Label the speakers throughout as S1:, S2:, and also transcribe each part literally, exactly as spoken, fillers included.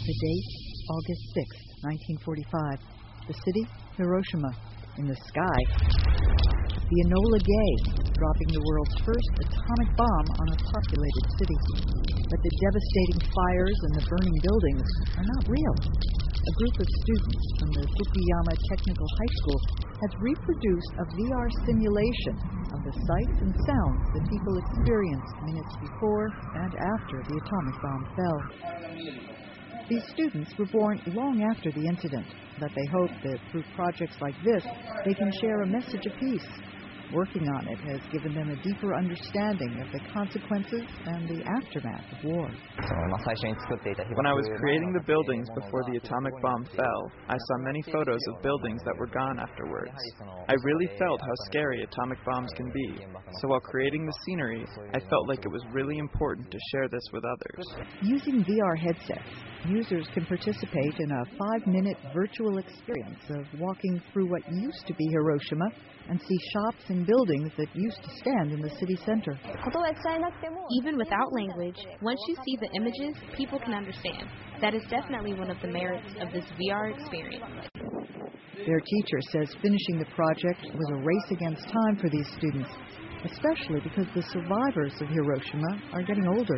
S1: The date, August sixth, nineteen forty-five. The city, Hiroshima. In the sky, the Enola Gay, dropping the world's first atomic bomb on a populated city. But the devastating fires and the burning buildings are not real. A group of students from the Fukuyama Technical High School has reproduced a V R simulation of the sights and sounds that people experienced minutes before and after the atomic bomb fell. These students were born long after the incident, but they hope that through projects like this, they can share a message of peace. Working on it has given them a deeper understanding of the consequences and the aftermath of war.
S2: When I was creating the buildings before the atomic bomb fell, I saw many photos of buildings that were gone afterwards. I really felt how scary atomic bombs can be, so while creating the scenery, I felt like it was really important to share this with others.
S1: Using V R headsets, users can participate in a five-minute virtual experience of walking through what used to be Hiroshima and see shops and buildings that used to stand in the city center.
S3: Even without language, once you see the images, people can understand. That is definitely one of the merits of this V R experience.
S1: Their teacher says finishing the project was a race against time for these students, especially because the survivors of Hiroshima are getting older.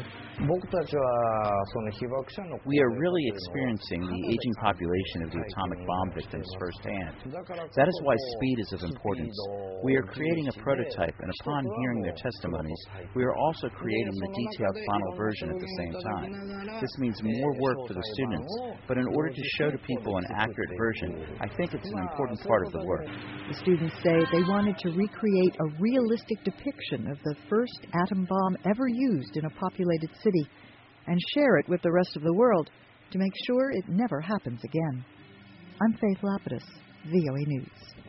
S4: We are really experiencing the aging population of the atomic bomb victims firsthand. That is why speed is of importance. We are creating a prototype, and upon hearing their testimonies, we are also creating the detailed final version at the same time. This means more work for the students, but in order to show to people an accurate version, I think it's an important part of the work.
S1: The students say they wanted to recreate a realistic depiction of the first atom bomb ever used in a populated city and share it with the rest of the world to make sure it never happens again. I'm Faith Lapidus, V O A News.